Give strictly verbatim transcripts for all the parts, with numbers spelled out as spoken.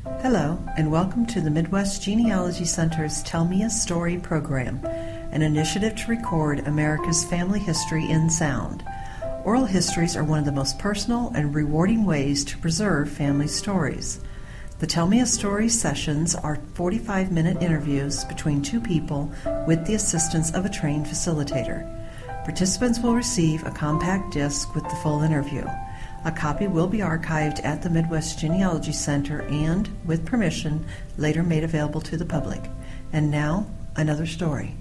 Hello, and welcome to the Midwest Genealogy Center's Tell Me a Story program, an initiative to record America's family history in sound. Oral histories are one of the most personal and rewarding ways to preserve family stories. The Tell Me a Story sessions are forty-five minute interviews between two people with the assistance of a trained facilitator. Participants will receive a compact disc with the full interview. A copy will be archived at the Midwest Genealogy Center and, with permission, later made available to the public. And now, another story.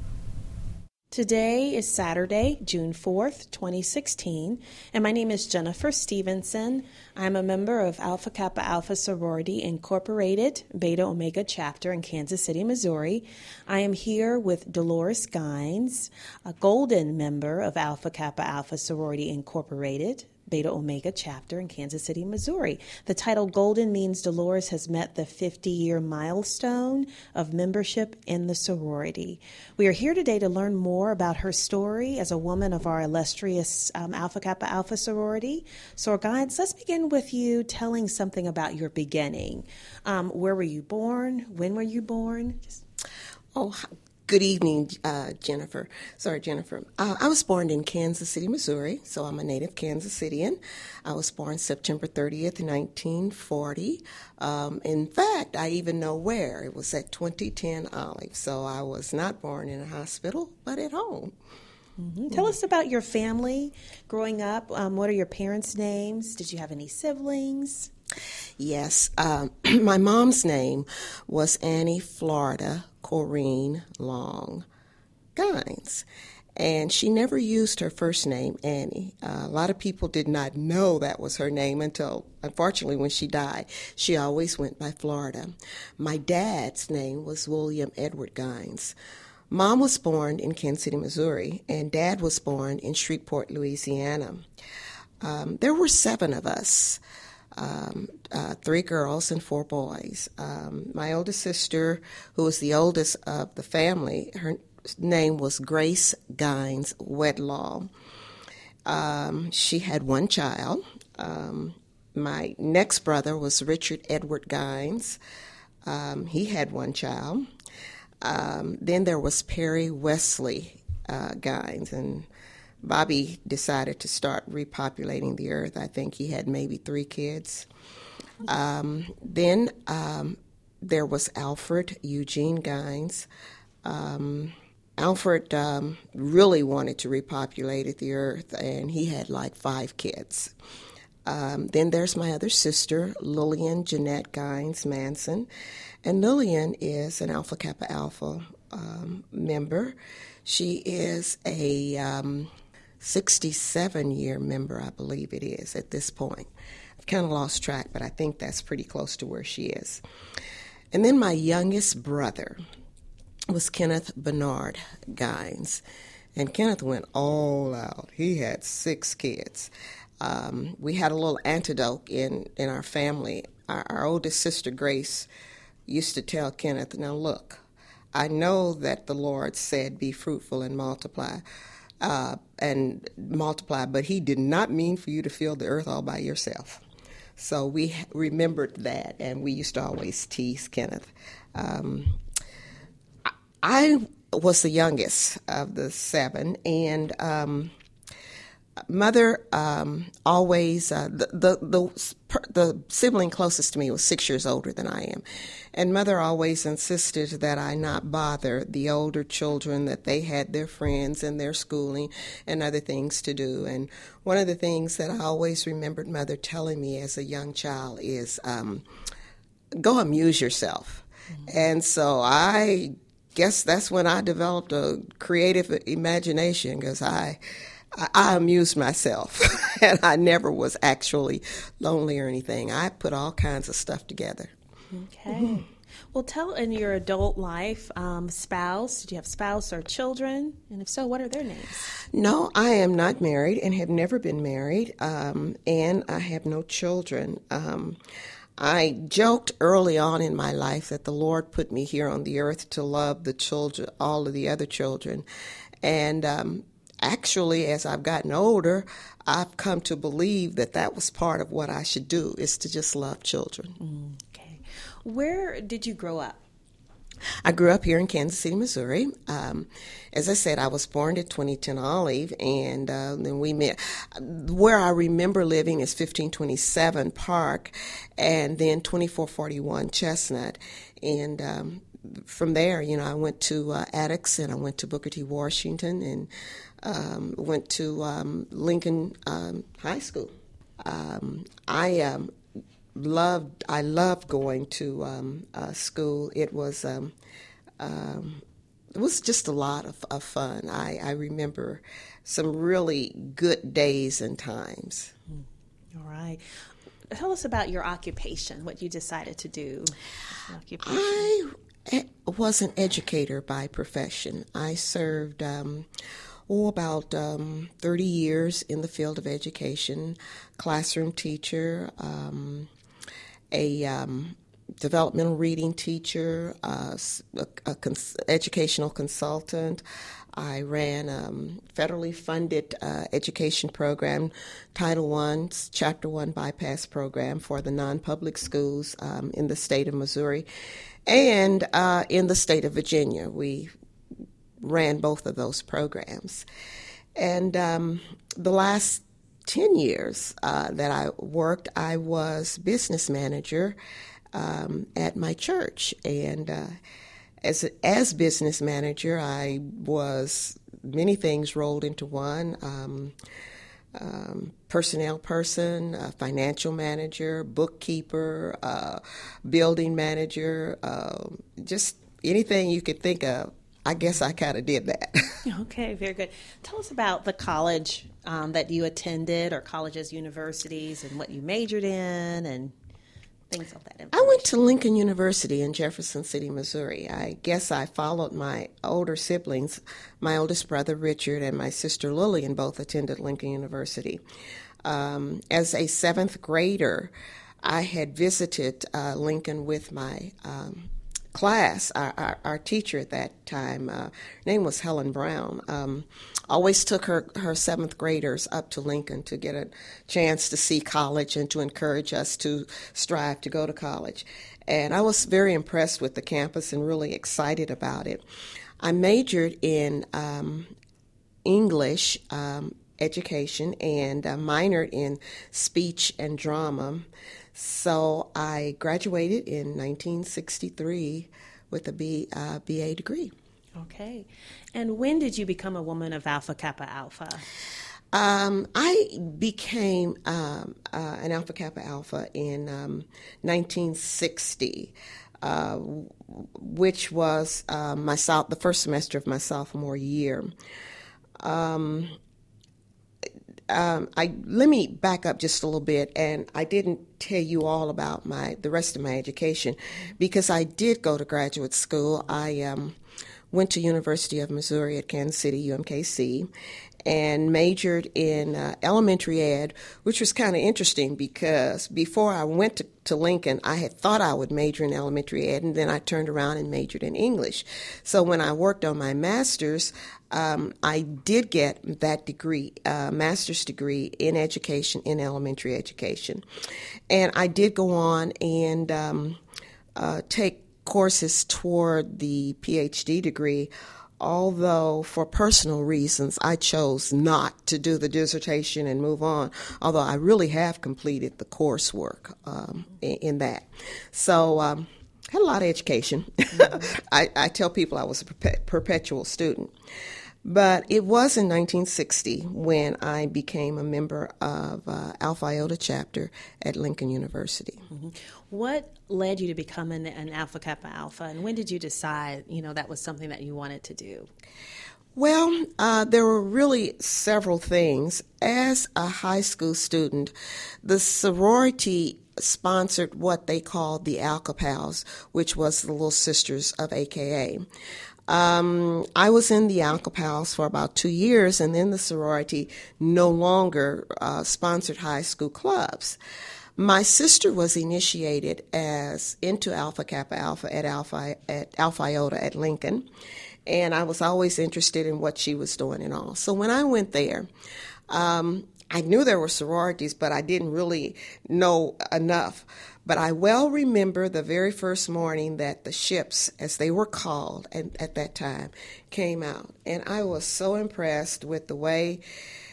Today is Saturday, June fourth, twenty sixteen, and my name is Jennifer Stevenson. I'm a member of Alpha Kappa Alpha Sorority Incorporated, Beta Omega Chapter in Kansas City, Missouri. I am here with Dolores Gines, a golden member of Alpha Kappa Alpha Sorority Incorporated, Beta Omega Chapter in Kansas City, Missouri. The title Golden means Dolores has met the fifty-year milestone of membership in the sorority. We are here today to learn more about her story as a woman of our illustrious um, Alpha Kappa Alpha sorority. So, guys, let's begin with you telling something about your beginning. Um, where were you born? When were you born? Just... Oh, good evening, uh, Jennifer. Sorry, Jennifer. Uh, I was born in Kansas City, Missouri, so I'm a native Kansas Citian. I was born September thirtieth, nineteen forty. Um, in fact, I even know where. It was at twenty ten Olive, so I was not born in a hospital, but at home. Mm-hmm. Tell us about your family growing up. Um, what are your parents' names? Did you have any siblings? Yes. Um, my mom's name was Annie Florida Corrine Long Gines, and she never used her first name, Annie. Uh, a lot of people did not know that was her name until, unfortunately, when she died. She always went by Florida. My dad's name was William Edward Gines. Mom was born in Kansas City, Missouri, and Dad was born in Shreveport, Louisiana. Um, there were seven of us. Um, uh, three girls and four boys. Um, my oldest sister, who was the oldest of the family, her name was Grace Gines Wedlaw. Um, she had one child. Um, my next brother was Richard Edward Gines. Um, he had one child. Um, then there was Perry Wesley uh, Gines, and Bobby decided to start repopulating the earth. I think he had maybe three kids. Um, then um, there was Alfred Eugene Gines. Um, Alfred um, really wanted to repopulate the earth, and he had like five kids. Um, then there's my other sister, Lillian Jeanette Gines Manson. And Lillian is an Alpha Kappa Alpha um, member. She is a... Um, sixty-seven-year member, I believe it is, at this point. I've kind of lost track, but I think that's pretty close to where she is. And then my youngest brother was Kenneth Bernard Gines. And Kenneth went all out. He had six kids. Um, we had a little antidote in, in our family. Our, our oldest sister, Grace, used to tell Kenneth, now look, I know that the Lord said, be fruitful and multiply. Uh, and multiply, but he did not mean for you to fill the earth all by yourself. So we remembered that, and we used to always tease Kenneth. Um, I was the youngest of the seven, and um, Mother um, always, uh, the, the, the, the sibling closest to me was six years older than I am. And Mother always insisted that I not bother the older children, that they had their friends and their schooling and other things to do. And one of the things that I always remembered Mother telling me as a young child is, um, go amuse yourself. Mm-hmm. And so I guess that's when I developed a creative imagination, because I... I, I amused myself, and I never was actually lonely or anything. I put all kinds of stuff together. Okay. Mm-hmm. Well, tell in your adult life, um, spouse, do you have spouse or children? And if so, what are their names? No, I am not married and have never been married, um, and I have no children. Um, I joked early on in my life that the Lord put me here on the earth to love the children, all of the other children, and um actually, as I've gotten older, I've come to believe that that was part of what I should do, is to just love children. Mm, okay. Where did you grow up? I grew up here in Kansas City, Missouri. Um, as I said, I was born at twenty ten Olive, and uh, then we met. Where I remember living is fifteen twenty-seven Park, and then twenty-four forty-one Chestnut. And um, from there, you know, I went to uh, Attucks, and I went to Booker T. Washington, and um, went to um, Lincoln um, High School. Um, I um, loved I loved going to um, uh, school. It was um, um, it was just a lot of, of fun. I, I remember some really good days and times. All right. Tell us about your occupation, what you decided to do as an occupation. I was an educator by profession. I served um, oh, about um, thirty years in the field of education, classroom teacher, um, a um, developmental reading teacher, uh, a, a cons- educational consultant. I ran a um, federally funded uh, education program, Title One's Chapter One bypass program for the non-public schools um, in the state of Missouri and uh, in the state of Virginia. We ran both of those programs. And um, the last ten years uh, that I worked, I was business manager um, at my church. And uh, as as business manager, I was many things rolled into one. Um, um, personnel person, uh, financial manager, bookkeeper, uh, building manager, uh, just anything you could think of. I guess I kind of did that. Okay, very good. Tell us about the college um, that you attended, or colleges, universities, and what you majored in, and things of that information. I went to Lincoln University in Jefferson City, Missouri. I guess I followed my older siblings. My oldest brother, Richard, and my sister, Lillian, both attended Lincoln University. Um, as a seventh grader, I had visited uh, Lincoln with my um class. Our, our, our teacher at that time, uh, her name was Helen Brown, um, always took her, her seventh graders up to Lincoln to get a chance to see college and to encourage us to strive to go to college. And I was very impressed with the campus and really excited about it. I majored in um, English um, education and uh, minored in speech and drama. So I graduated in nineteen sixty-three with a B, uh, B A degree. Okay. And when did you become a woman of Alpha Kappa Alpha? Um, I became um, uh, an Alpha Kappa Alpha in um, nineteen sixty, uh, which was uh, my so- the first semester of my sophomore year. Um, Um, I let me back up just a little bit, and I didn't tell you all about my the rest of my education because I did go to graduate school. I um, went to University of Missouri at Kansas City, U M K C, and majored in uh, elementary ed, which was kind of interesting because before I went to, to Lincoln, I had thought I would major in elementary ed, and then I turned around and majored in English. So when I worked on my master's, um, I did get that degree, uh, master's degree in education, in elementary education. And I did go on and um, uh, take courses toward the P H D degree, although for personal reasons I chose not to do the dissertation and move on, although I really have completed the coursework um, in, in that. So um, I had a lot of education. Mm-hmm. I, I tell people I was a perpet- perpetual student. But it was in nineteen sixty when I became a member of uh, Alpha Iota chapter at Lincoln University. Mm-hmm. What led you to become an, an Alpha Kappa Alpha, and when did you decide, you know, that was something that you wanted to do? Well, uh, there were really several things. As a high school student, the sorority sponsored what they called the Alka-Pals, which was the Little Sisters of A K A. Um, I was in the Alka-Pals for about two years, and then the sorority no longer uh, sponsored high school clubs. My sister was initiated as into Alpha Kappa Alpha at Alpha at Alpha Iota at Lincoln, and I was always interested in what she was doing and all. So when I went there, um, I knew there were sororities, but I didn't really know enough. But I well remember the very first morning that the ships, as they were called at, at that time, came out. And I was so impressed with the way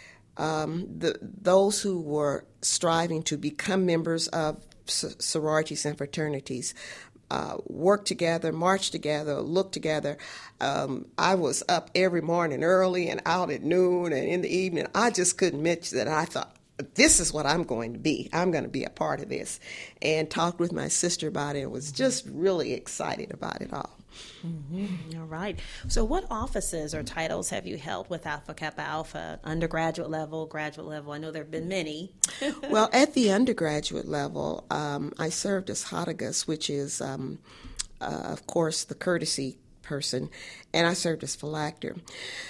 um, the, those who were striving to become members of sororities and fraternities uh, work together, march together, look together. Um, I was up every morning early and out at noon and in the evening. I just couldn't miss that. I thought, this is what I'm going to be. I'm going to be a part of this. And talked with my sister about it and was just really excited about it all. Mm-hmm. All right. So what offices or titles have you held with Alpha Kappa Alpha, undergraduate level, graduate level? I know there have been many. Well, at the undergraduate level, um, I served as Hodagus, which is, um, uh, of course, the courtesy person, and I served as phylacter.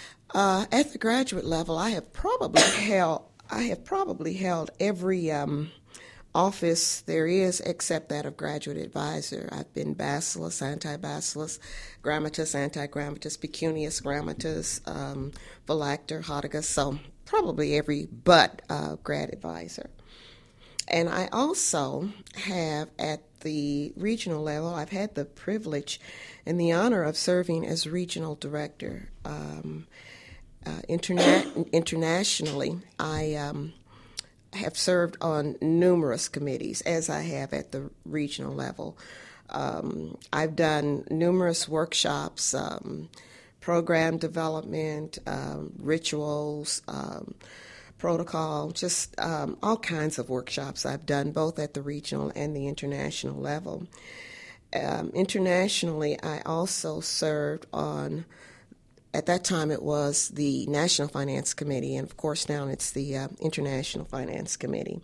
Uh, at the graduate level, I have probably held I have probably held every um, office there is except that of graduate advisor. I've been bacillus, anti-bacillus, grammatus, anti-grammatus, pecunius, grammatus, um, phylacter, Hodagus, so probably every but uh, grad advisor. And I also have at the regional level, I've had the privilege and the honor of serving as regional director. Um, Uh, interna- internationally, I um, have served on numerous committees, as I have at the regional level. Um, I've done numerous workshops, um, program development, um, rituals, um, protocol, just um, all kinds of workshops I've done, both at the regional and the international level. Um, internationally, I also served on At that time, it was the National Finance Committee, and of course now it's the uh, International Finance Committee.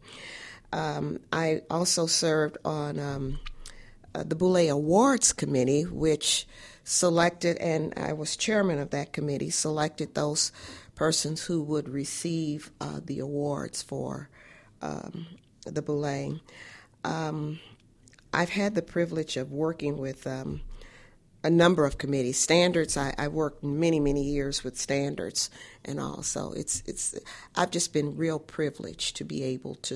Um, I also served on um, uh, the Boulé Awards Committee, which selected, and I was chairman of that committee, selected those persons who would receive uh, the awards for um, the Boulé. Um, I've had the privilege of working with um, a number of committees. Standards, I, I worked many, many years with standards and all. So it's it's I've just been real privileged to be able to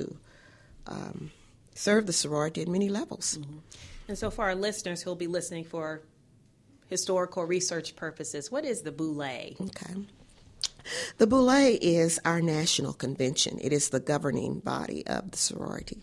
um, serve the sorority at many levels. Mm-hmm. And so for our listeners who'll be listening for historical research purposes, what is the Boulé? Okay. The Boulé is our national convention. It is the governing body of the sorority.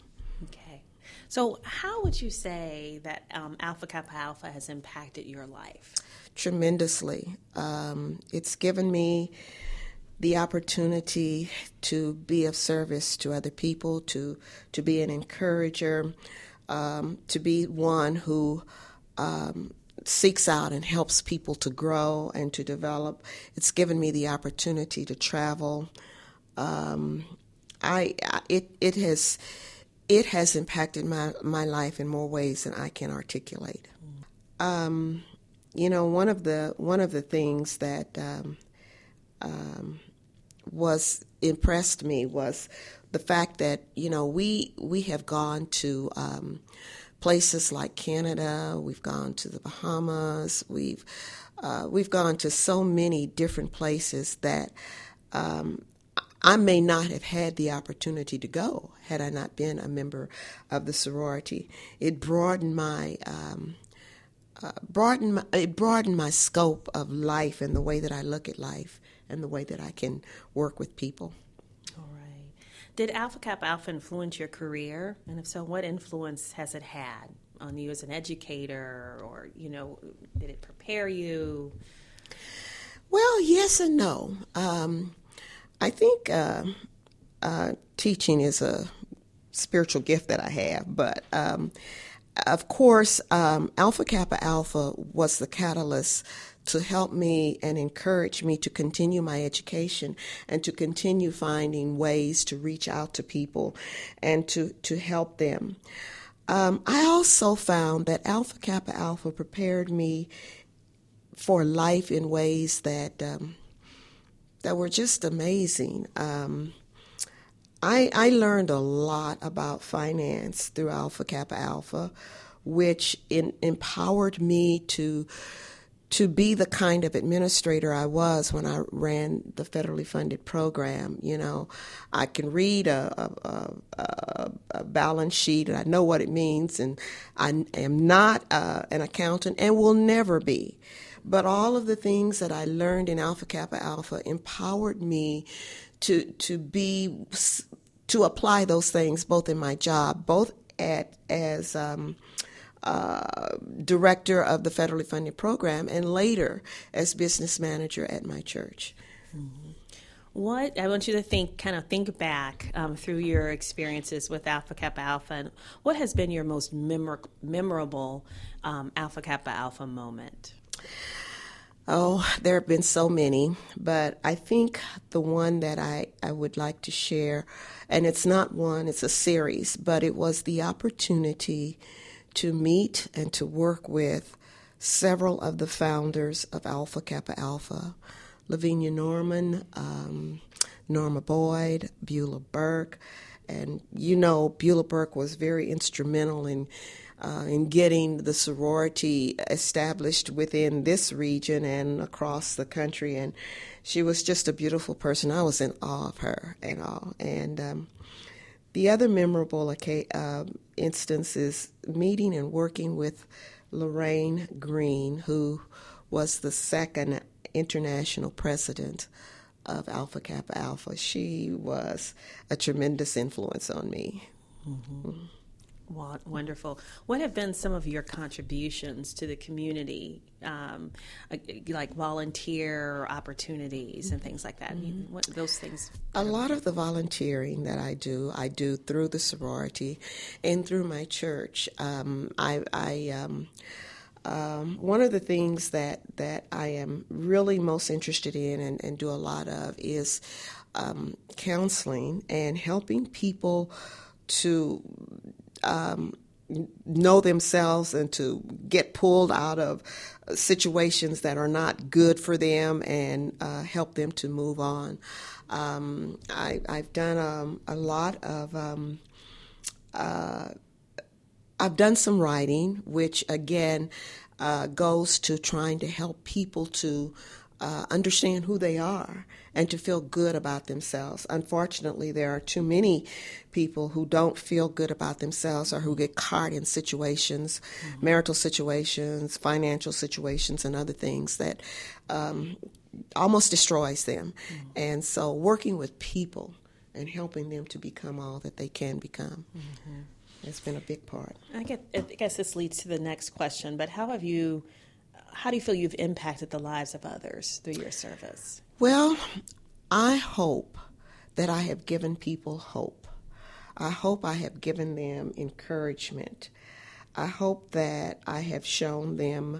So how would you say that um, Alpha Kappa Alpha has impacted your life? Tremendously. Um, it's given me the opportunity to be of service to other people, to, to be an encourager, um, to be one who um, seeks out and helps people to grow and to develop. It's given me the opportunity to travel. Um, I, I it it has... It has impacted my, my life in more ways than I can articulate. Um, you know, one of the one of the things that um, um, was impressed me was the fact that you know we we have gone to um, places like Canada, we've gone to the Bahamas, we've uh, we've gone to so many different places that. Um, I may not have had the opportunity to go had I not been a member of the sorority. It broadened my um, uh, broadened my, it broadened my scope of life and the way that I look at life and the way that I can work with people. All right. Did Alpha Kappa Alpha influence your career? And if so, what influence has it had on you as an educator? Or, you know, did it prepare you? Well, yes and no. Um, I think uh, uh, teaching is a spiritual gift that I have, but um, of course, um, Alpha Kappa Alpha was the catalyst to help me and encourage me to continue my education and to continue finding ways to reach out to people and to, to help them. Um, I also found that Alpha Kappa Alpha prepared me for life in ways that um, that were just amazing. Um, I, I learned a lot about finance through Alpha Kappa Alpha, which in, empowered me to to be the kind of administrator I was when I ran the federally funded program. You know, I can read a, a, a, a balance sheet and I know what it means, and I am not uh, an accountant and will never be. But all of the things that I learned in Alpha Kappa Alpha empowered me to to be to apply those things both in my job, both at as um, Uh, director of the federally funded program, and later as business manager at my church. Mm-hmm. What I want you to think, kind of think back um, through your experiences with Alpha Kappa Alpha, and what has been your most memor- memorable um, Alpha Kappa Alpha moment? Oh, there have been so many, but I think the one that I, I would like to share, and it's not one, it's a series, but it was the opportunity to meet and to work with several of the founders of Alpha Kappa Alpha, Lavinia Norman, um, Norma Boyd, Beulah Burke, and you know Beulah Burke was very instrumental in uh, in getting the sorority established within this region and across the country, and she was just a beautiful person. I was in awe of her and all, and um, the other memorable uh, instance is meeting and working with Lorraine Green, who was the second international president of Alpha Kappa Alpha. She was a tremendous influence on me. Mm-hmm. Mm-hmm. Wow, wonderful. What have been some of your contributions to the community, um, like volunteer opportunities and things like that? Mm-hmm. What those things? A lot of the volunteering that I do, I do through the sorority and through my church. Um, I, I um, um, one of the things that, that I am really most interested in and, and do a lot of is um, counseling and helping people to Um, know themselves and to get pulled out of situations that are not good for them and uh, help them to move on. Um, I, I've done um, a lot of, um, uh, I've done some writing, which again uh, goes to trying to help people to uh, understand who they are and to feel good about themselves. Unfortunately, there are too many people who don't feel good about themselves or who get caught in situations, mm-hmm. marital situations, financial situations, and other things that um, almost destroys them. Mm-hmm. And so working with people and helping them to become all that they can become. Mm-hmm. It's been a big part. I guess, I guess this leads to the next question, but how have you, how do you feel you've impacted the lives of others through your service? Well, I hope that I have given people hope. I hope I have given them encouragement. I hope that I have shown them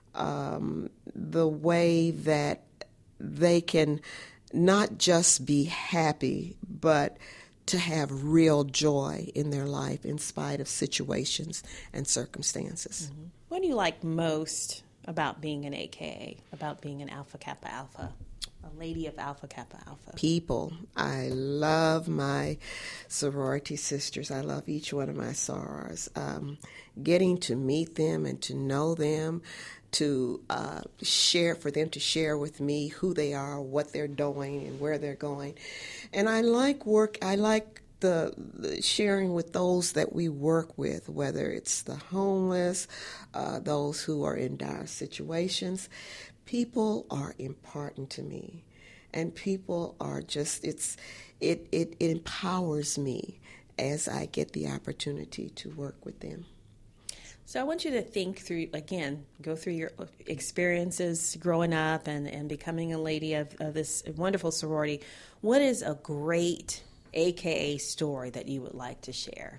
um, the way that they can not just be happy, but to have real joy in their life in spite of situations and circumstances. Mm-hmm. What do you like most about being an A K A, about being an Alpha Kappa Alpha, a lady of Alpha Kappa Alpha? People. I love my sorority sisters. I love each one of my sorors. Um, getting to meet them and to know them, to uh, share, for them to share with me who they are, what they're doing, and where they're going. And I like work, I like the, the sharing with those that we work with, whether it's the homeless, uh, those who are in dire situations. People are important to me, and people are just, it's, it, it, it empowers me as I get the opportunity to work with them. So I want you to think through, again, go through your experiences growing up and, and becoming a lady of, of this wonderful sorority. What is a great A K A story that you would like to share?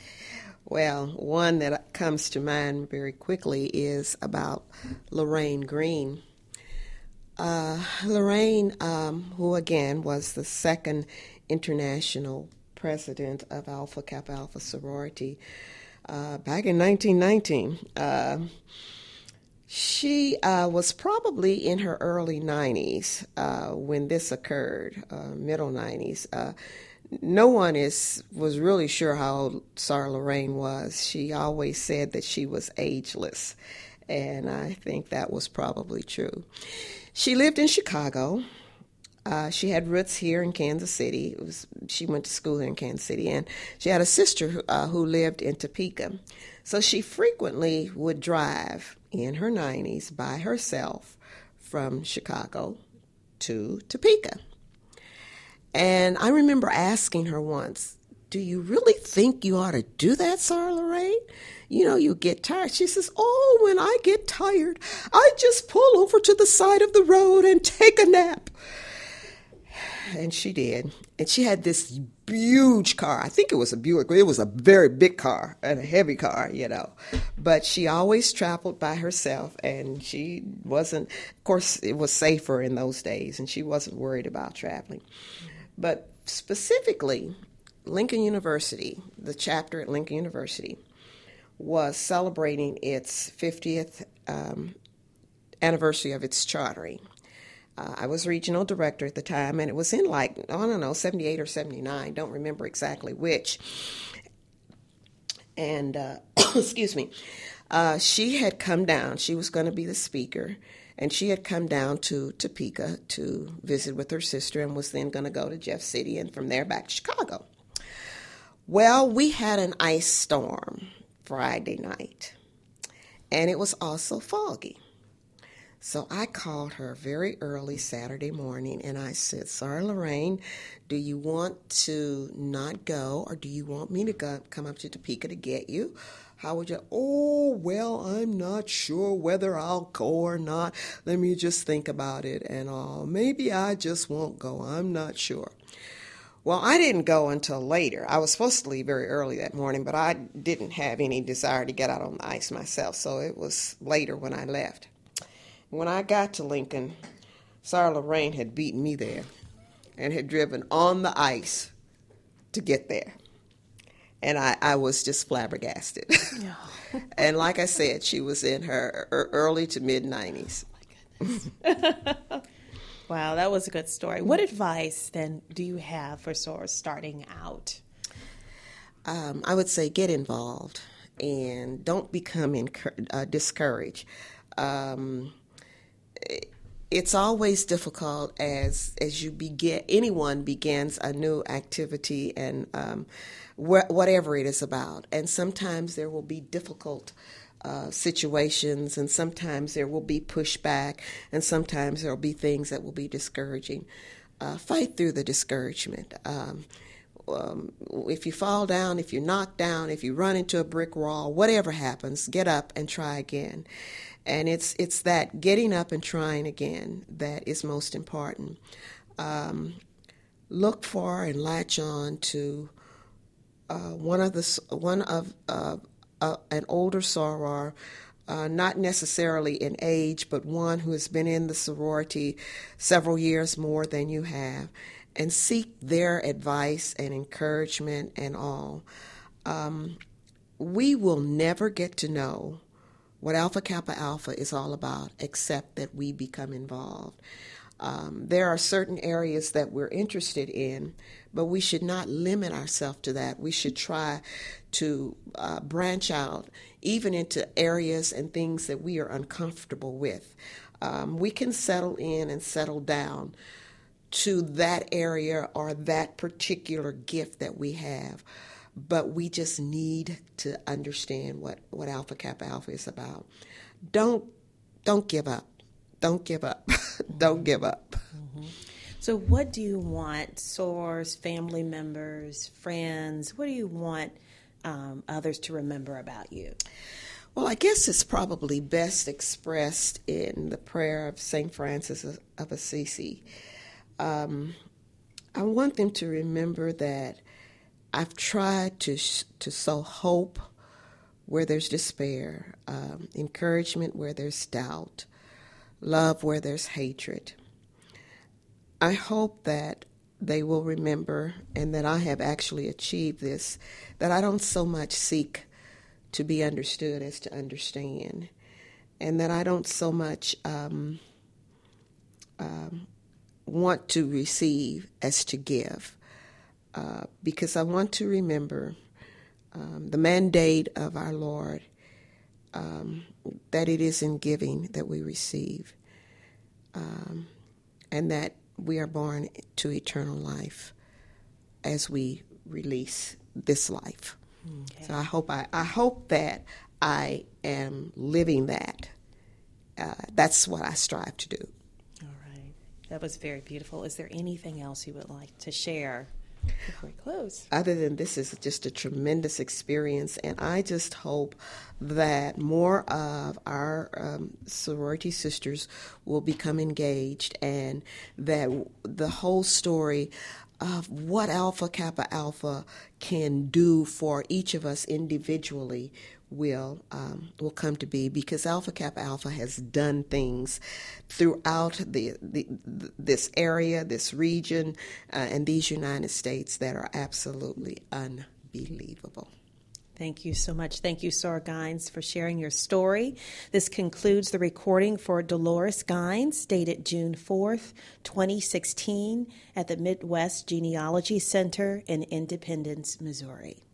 Well, one that comes to mind very quickly is about Lorraine Green. Uh, Lorraine, um, who again was the second international president of Alpha Kappa Alpha sorority, Uh, back in nineteen nineteen, uh, she uh, was probably in her early nineties uh, when this occurred, uh, middle nineties. Uh, no one is was really sure how old Sarah Lorraine was. She always said that she was ageless, And I think that was probably true. She lived in Chicago. Uh, she had roots here in Kansas City. It was, she went to school here in Kansas City, and she had a sister who, uh, who lived in Topeka. So she frequently would drive in her nineties by herself from Chicago to Topeka. And I remember asking her once, do you really think you ought to do that, Sarah Lorraine? You know, you get tired. She says, oh, when I get tired, I just pull over to the side of the road and take a nap. And she did. And she had this huge car. I think it was a Buick. It was a very big car and a heavy car, you know. But she always traveled by herself, and she wasn't, of course, it was safer in those days, and she wasn't worried about traveling. But specifically, Lincoln University, the chapter at Lincoln University, was celebrating its fiftieth um, anniversary of its chartering. Uh, I was regional director at the time, and it was in like, I don't know, seventy-eight or seventy-nine, don't remember exactly which. And, uh, excuse me, uh, she had come down. She was going to be the speaker, and she had come down to Topeka to visit with her sister and was then going to go to Jeff City and from there back to Chicago. Well, we had an ice storm Friday night, and it was also foggy. So I called her very early Saturday morning, and I said, Sarah Lorraine, do you want to not go, or do you want me to go, come up to Topeka to get you? How would you? Oh, well, I'm not sure whether I'll go or not. Let me just think about it and all. Maybe I just won't go. I'm not sure. Well, I didn't go until later. I was supposed to leave very early that morning, but I didn't have any desire to get out on the ice myself, so it was later when I left. When I got to Lincoln, Sarah Lorraine had beaten me there and had driven on the ice to get there. And I, I was just flabbergasted. Oh. And like I said, she was in her early to mid-nineties. Oh, my goodness. Wow, that was a good story. What advice, then, do you have for sort of starting out? Um, I would say get involved and don't become incur- uh, discouraged. Um, it's always difficult as as you begin. Anyone begins a new activity and um, wh- whatever it is about, and sometimes there will be difficult uh, situations, and sometimes there will be pushback, and sometimes there will be things that will be discouraging. Uh, fight through the discouragement. Um, Um, if you fall down, if you're knocked down, if you run into a brick wall, whatever happens, get up and try again. And it's it's that getting up and trying again that is most important. Um, look for and latch on to uh, one of the one of uh, uh, an older soror, uh, not necessarily in age, but one who has been in the sorority several years more than you have. And seek their advice and encouragement and all. Um, we will never get to know what Alpha Kappa Alpha is all about except that we become involved. Um, there are certain areas that we're interested in, but we should not limit ourselves to that. We should try to uh, branch out even into areas and things that we are uncomfortable with. Um, we can settle in and settle down to that area or that particular gift that we have. But we just need to understand what, what Alpha Kappa Alpha is about. Don't don't give up. Don't give up. Don't give up. Mm-hmm. So what do you want sorors, family members, friends, what do you want um, others to remember about you? Well, I guess it's probably best expressed in the prayer of Saint Francis of Assisi. Um, I want them to remember that I've tried to to sow hope where there's despair, um, encouragement where there's doubt, love where there's hatred. I hope that they will remember, and that I have actually achieved this, that I don't so much seek to be understood as to understand, and that I don't so much um, um, want to receive as to give, uh, because I want to remember um, the mandate of our Lord um, that it is in giving that we receive, um, and that we are born to eternal life as we release this life. Okay. So I hope I, I hope that I am living that. Uh, that's what I strive to do. All right. That was very beautiful. Is there anything else you would like to share before we close? Other than this is just a tremendous experience, and I just hope that more of our um, sorority sisters will become engaged, and that the whole story of what Alpha Kappa Alpha can do for each of us individually will um, will come to be, because Alpha Kappa Alpha has done things throughout the, the this area, this region, uh, and these United States that are absolutely unbelievable. Thank you so much. Thank you, Soror Gines, for sharing your story. This concludes the recording for Dolores Gines, dated June fourth, twenty sixteen, at the Midwest Genealogy Center in Independence, Missouri.